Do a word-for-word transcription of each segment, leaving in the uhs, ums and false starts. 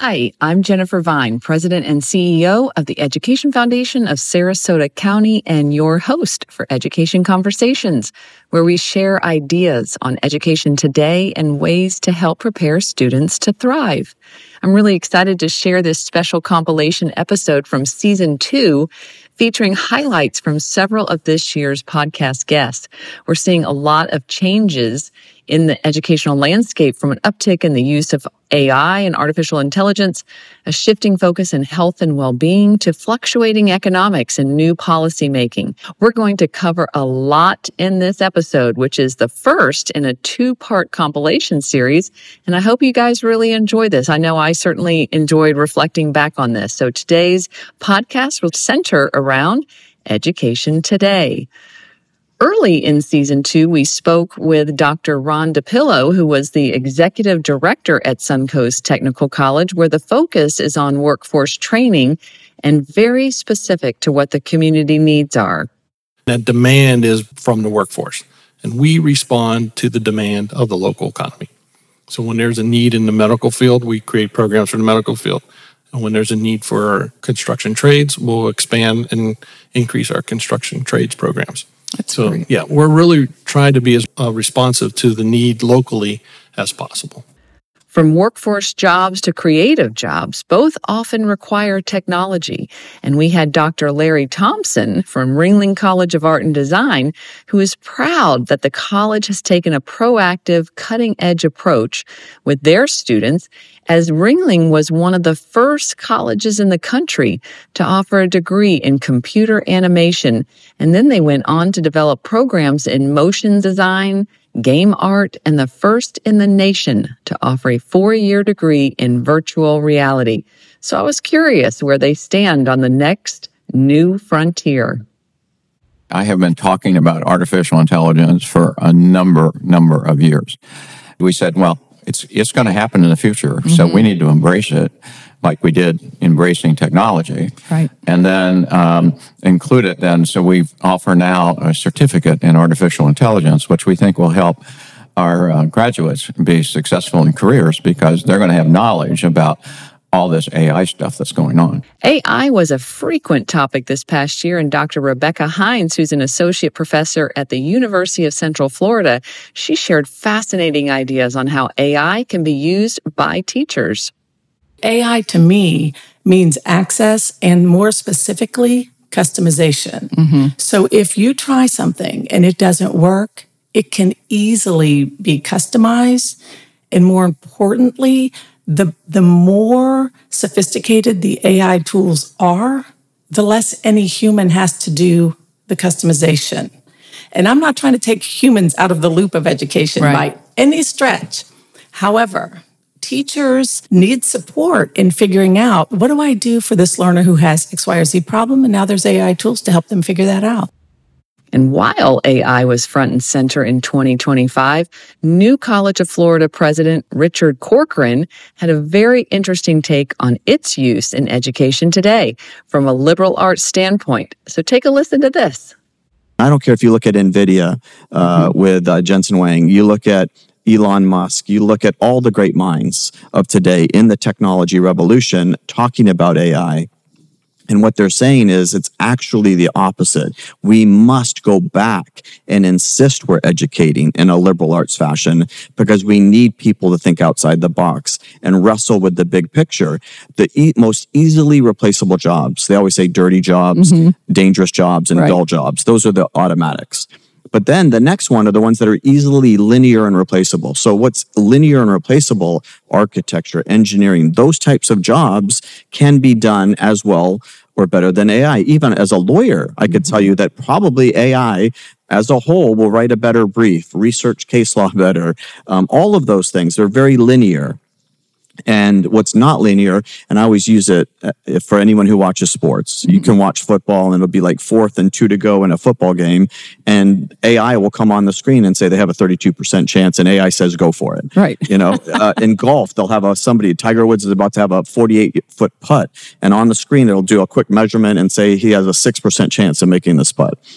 Hi, I'm Jennifer Vine, President and C E O of the Education Foundation of Sarasota County and your host for Education Conversations, where we share ideas on education today and ways to help prepare students to thrive. I'm really excited to share this special compilation episode from season two, featuring highlights from several of this year's podcast guests. We're seeing a lot of changes in the educational landscape, from an uptick in the use of A I and artificial intelligence, a shifting focus in health and well-being, to fluctuating economics and new policy making. We're going to cover a lot in this episode, which is the first in a two-part compilation series, and I hope you guys really enjoy this. I know I certainly enjoyed reflecting back on this. So today's podcast will center around Education Today. Early in season two, we spoke with Doctor Ron DiPillo, who was the executive director at Suncoast Technical College, where the focus is on workforce training and very specific to what the community needs are. That demand is from the workforce, and we respond to the demand of the local economy. So when there's a need in the medical field, we create programs for the medical field. And when there's a need for construction trades, we'll expand and increase our construction trades programs. That's so, great. yeah, we're really trying to be as uh, responsive to the need locally as possible. From workforce jobs to creative jobs, both often require technology. And we had Doctor Larry Thompson from Ringling College of Art and Design, who is proud that the college has taken a proactive, cutting-edge approach with their students, as Ringling was one of the first colleges in the country to offer a degree in computer animation. And then they went on to develop programs in motion design, game art, and the first in the nation to offer a four-year degree in virtual reality. So I was curious where they stand on the next new frontier. I have been talking about artificial intelligence for a number, number of years. We said, well, it's it's going to happen in the future, mm-hmm. so we need to embrace it like we did embracing technology. Right. And then um, include it then. So we offer now a certificate in artificial intelligence, which we think will help our uh, graduates be successful in careers, because they're going to have knowledge about all this A I stuff that's going on. A I was a frequent topic this past year, and Doctor Rebecca Hines, who's an associate professor at the University of Central Florida, she shared fascinating ideas on how A I can be used by teachers. A I to me means access, and more specifically, customization. Mm-hmm. So if you try something and it doesn't work, it can easily be customized. And more importantly, the, the more sophisticated the A I tools are, the less any human has to do the customization. And I'm not trying to take humans out of the loop of education right. by any stretch. However, teachers need support in figuring out, what do I do for this learner who has X, Y, or Z problem? And now there's A I tools to help them figure that out. And while A I was front and center in twenty twenty-five, New College of Florida President Richard Corcoran had a very interesting take on its use in education today from a liberal arts standpoint. So take a listen to this. I don't care if you look at NVIDIA uh, mm-hmm. with uh, Jensen Huang, you look at Elon Musk, you look at all the great minds of today in the technology revolution talking about A I. And what they're saying is it's actually the opposite. We must go back and insist we're educating in a liberal arts fashion, because we need people to think outside the box and wrestle with the big picture. The e- most easily replaceable jobs, they always say dirty jobs, mm-hmm. dangerous jobs, and right. dull jobs. Those are the automatics. But then the next one are the ones that are easily linear and replaceable. So what's linear and replaceable? Architecture, engineering, those types of jobs can be done as well or better than A I. Even as a lawyer, I could tell you that probably A I as a whole will write a better brief, research case law better. Um, all of those things, they're very linear. And what's not linear, and I always use it for anyone who watches sports. Mm-hmm. You can watch football and it'll be like fourth and two to go in a football game, and A I will come on the screen and say they have a thirty-two percent chance, and A I says go for it. Right. You know, uh, in golf, they'll have a, somebody, Tiger Woods is about to have a forty-eight foot putt, and on the screen it'll do a quick measurement and say he has a six percent chance of making this putt.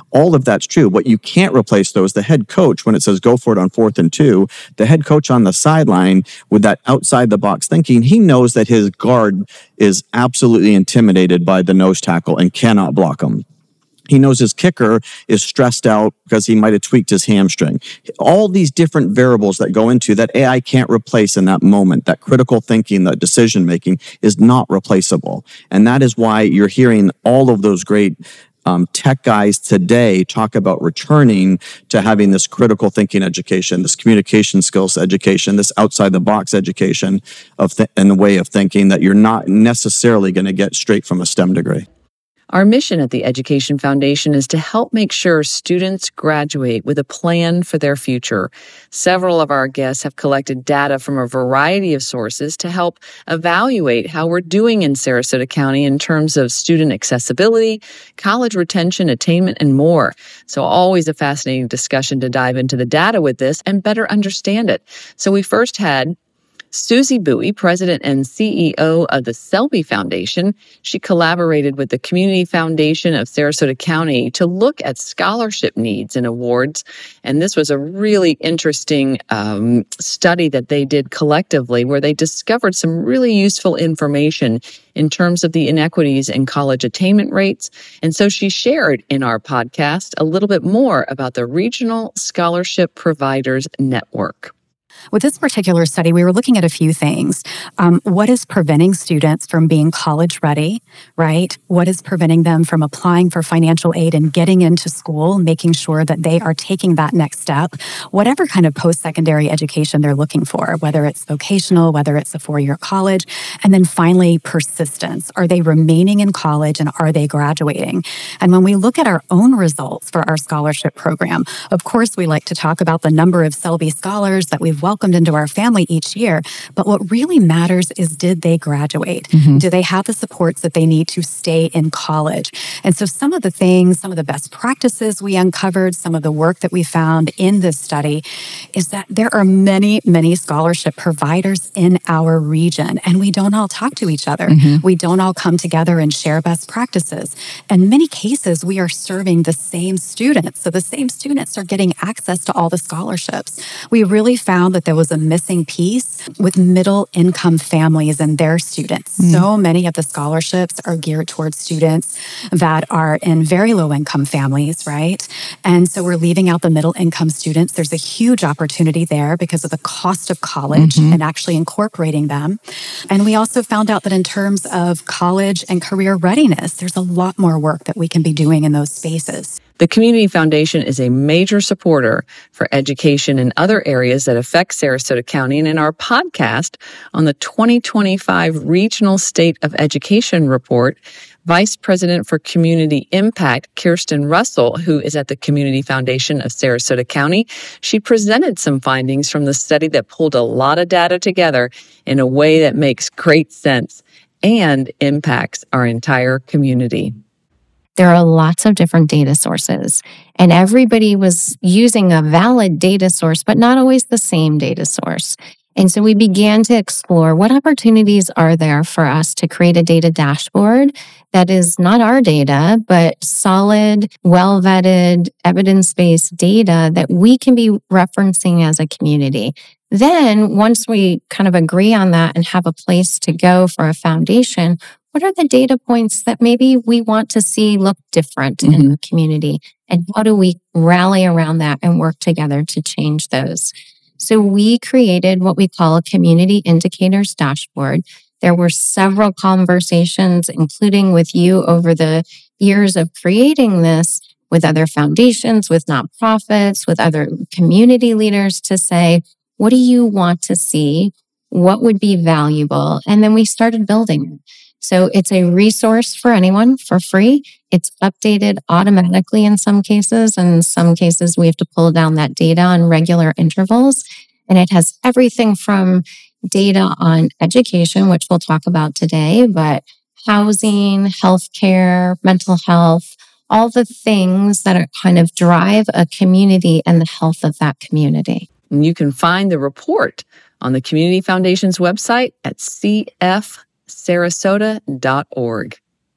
All of that's true. What you can't replace, though, is the head coach when it says go for it on fourth and two. The head coach on the sideline with that outside the box thinking, he knows that his guard is absolutely intimidated by the nose tackle and cannot block him. He knows his kicker is stressed out because he might have tweaked his hamstring. All these different variables that go into that A I can't replace in that moment. That critical thinking, that decision making is not replaceable. And that is why you're hearing all of those great um, tech guys today talk about returning to having this critical thinking education, this communication skills education, this outside the box education of th- and the way of thinking that you're not necessarily going to get straight from a STEM degree. Our mission at the Education Foundation is to help make sure students graduate with a plan for their future. Several of our guests have collected data from a variety of sources to help evaluate how we're doing in Sarasota County in terms of student accessibility, college retention, attainment, and more. So always a fascinating discussion to dive into the data with this and better understand it. So we first had Susie Bowie, President and C E O of the Selby Foundation. She collaborated with the Community Foundation of Sarasota County to look at scholarship needs and awards. And this was a really interesting um, study that they did collectively where they discovered some really useful information in terms of the inequities in college attainment rates. And so she shared in our podcast a little bit more about the Regional Scholarship Providers Network. With this particular study, we were looking at a few things. Um, what is preventing students from being college ready, right? What is preventing them from applying for financial aid and getting into school, making sure that they are taking that next step, whatever kind of post-secondary education they're looking for, whether it's vocational, whether it's a four-year college. And then finally, persistence. Are they remaining in college and are they graduating? And when we look at our own results for our scholarship program, of course, we like to talk about the number of Selby scholars that we've welcomed into our family each year. But what really matters is, did they graduate? Mm-hmm. Do they have the supports that they need to stay in college? And so some of the things, some of the best practices we uncovered, some of the work that we found in this study is that there are many, many scholarship providers in our region, and we don't all talk to each other. Mm-hmm. We don't all come together and share best practices. In many cases, we are serving the same students. So the same students are getting access to all the scholarships. We really found that there was a missing piece with middle income families and their students. Mm. So many of the scholarships are geared towards students that are in very low income families, right? And so we're leaving out the middle income students. There's a huge opportunity there because of the cost of college mm-hmm. and actually incorporating them. And we also found out that in terms of college and career readiness, there's a lot more work that we can be doing in those spaces. The Community Foundation is a major supporter for education in other areas that affect Sarasota County. And in our podcast on the twenty twenty-five Regional State of Education Report, Vice President for Community Impact, Kirsten Russell, who is at the Community Foundation of Sarasota County, she presented some findings from the study that pulled a lot of data together in a way that makes great sense and impacts our entire community. There are lots of different data sources, and everybody was using a valid data source, but not always the same data source. And so we began to explore what opportunities are there for us to create a data dashboard that is not our data, but solid, well-vetted, evidence-based data that we can be referencing as a community. Then, once we kind of agree on that and have a place to go for a foundation, what are the data points that maybe we want to see look different mm-hmm. in the community? And how do we rally around that and work together to change those? So we created what we call a community indicators dashboard. There were several conversations, including with you over the years of creating this, with other foundations, with nonprofits, with other community leaders to say, what do you want to see? What would be valuable? And then we started building it. So it's a resource for anyone for free. It's updated automatically in some cases. And in some cases, we have to pull down that data on regular intervals. And it has everything from data on education, which we'll talk about today, but housing, healthcare, mental health, all the things that are kind of drive a community and the health of that community. And you can find the report on the Community Foundation's website at c f sarasota dot org.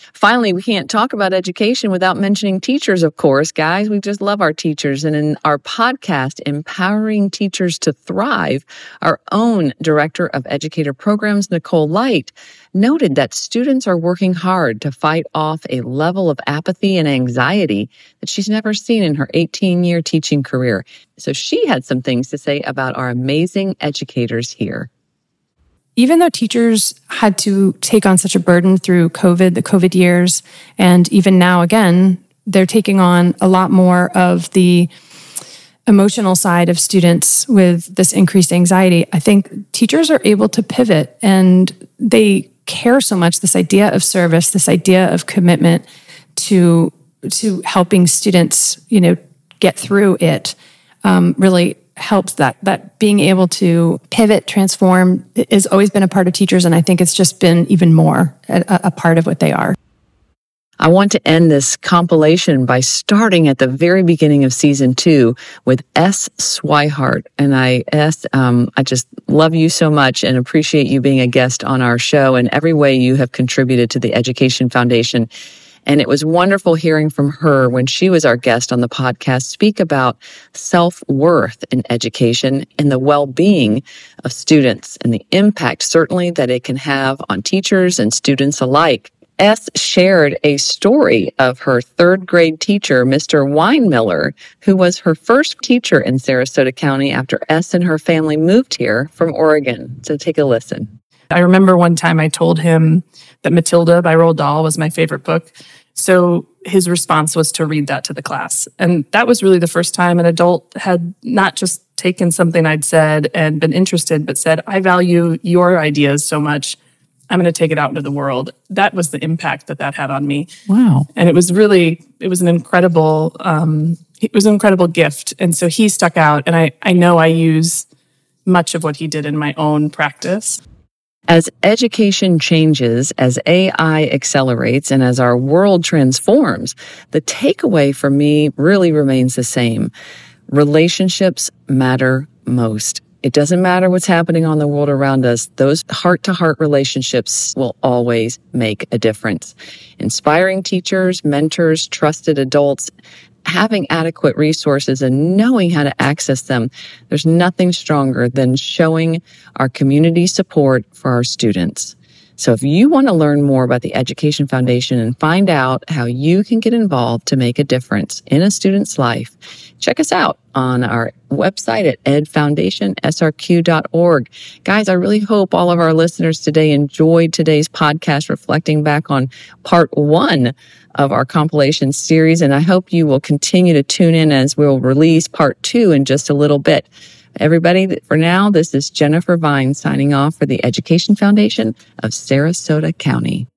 Finally, we can't talk about education without mentioning teachers, of course. Guys, we just love our teachers. And in our podcast, Empowering Teachers to Thrive, our own Director of Educator Programs, Nicole Light, noted that students are working hard to fight off a level of apathy and anxiety that she's never seen in her eighteen-year teaching career. So she had some things to say about our amazing educators here. Even though teachers had to take on such a burden through COVID, the COVID years, and even now again, they're taking on a lot more of the emotional side of students with this increased anxiety, I think teachers are able to pivot, and they care so much, this idea of service, this idea of commitment to to helping students, you know, get through it, um, really helps. That that being able to pivot, transform has always been a part of teachers, and I think it's just been even more a, a part of what they are. I want to end this compilation by starting at the very beginning of season two with S. Swihart. And I, S, um, I just love you so much and appreciate you being a guest on our show and every way you have contributed to the Education Foundation. And it was wonderful hearing from her when she was our guest on the podcast speak about self-worth in education and the well-being of students and the impact certainly that it can have on teachers and students alike. S shared a story of her third grade teacher, Mister Weinmiller, who was her first teacher in Sarasota County after S and her family moved here from Oregon. So take a listen. I remember one time I told him that Matilda by Roald Dahl was my favorite book. So his response was to read that to the class. And that was really the first time an adult had not just taken something I'd said and been interested, but said, I value your ideas so much, I'm going to take it out into the world. That was the impact that that had on me. Wow. And it was really, it was an incredible, um, it was an incredible gift. And so he stuck out, and I, I know I use much of what he did in my own practice. As education changes, as A I accelerates, and as our world transforms, the takeaway for me really remains the same. Relationships matter most. It doesn't matter what's happening on the world around us. Those heart-to-heart relationships will always make a difference. Inspiring teachers, mentors, trusted adults, having adequate resources and knowing how to access them, there's nothing stronger than showing our community support for our students. So if you want to learn more about the Education Foundation and find out how you can get involved to make a difference in a student's life, check us out on our website at ed foundation s r q dot org. Guys, I really hope all of our listeners today enjoyed today's podcast reflecting back on part one of our compilation series, and I hope you will continue to tune in as we'll release part two in just a little bit. Everybody, for now, this is Jennifer Vine signing off for the Education Foundation of Sarasota County.